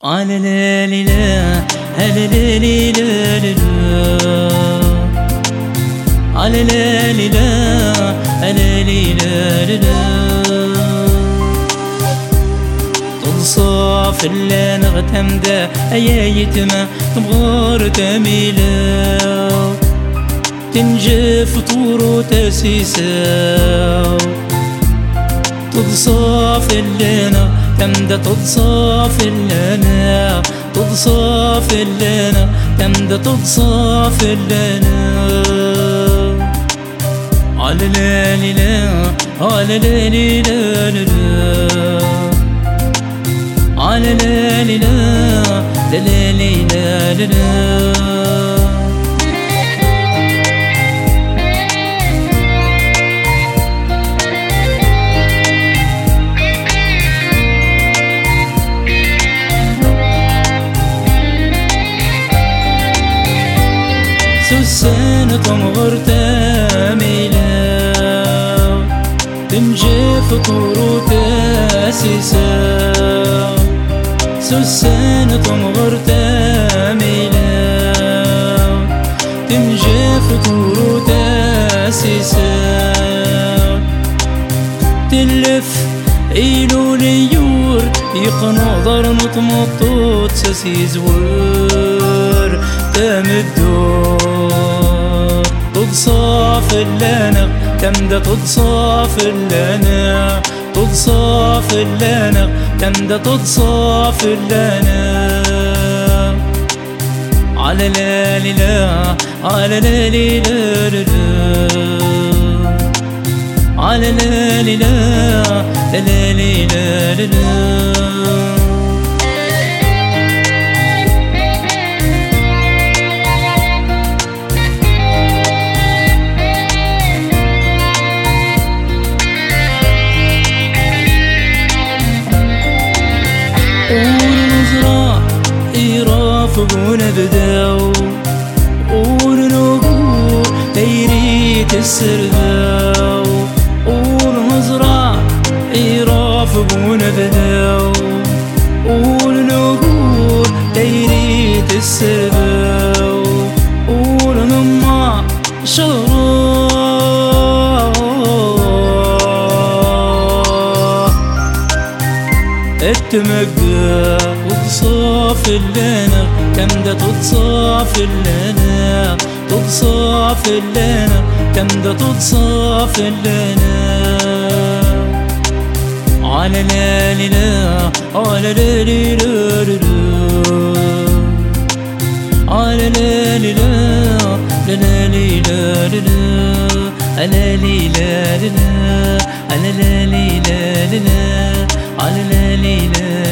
على لا لا لا على لا لا لا لا على لا لا لا على لا لا لا تنصاف اللي نغتمدا يا يتما تبغار تميلا تنجف طورو تاسيسا تضصاف اللينا تمدا تضصاف اللينا تضصاف اللينا تمدا تضصاف اللينا على لا لا على لا لا لا على لا لا لا لا لا سوسن تمغر تاميلا تنجف طورو تاسيسا سوسن تمغر تاميلا تنجف طورو تاسيسا تلف إيلو ليور يقنظر نطمطوط ساسي زور تمدور تضصاف اللنا تمدا تضصاف اللنا تضصاف اللنا تمدا تضصاف اللنا على لا لا على لا لا لا على لا لا لا لا لا يرافقونا بداو ونقول تيريت السرداو ونزرع يرافقونا بداو ونقول تيريت السرداو ونما شراب التمقى تضصاف اللنا تمدا تضصاف اللنا تضصاف اللنا تمدا تضصاف اللنا على لا لا على لا لا لا على لا لا لا لا لا لا على لا لا لا على لا لا لا على لا لا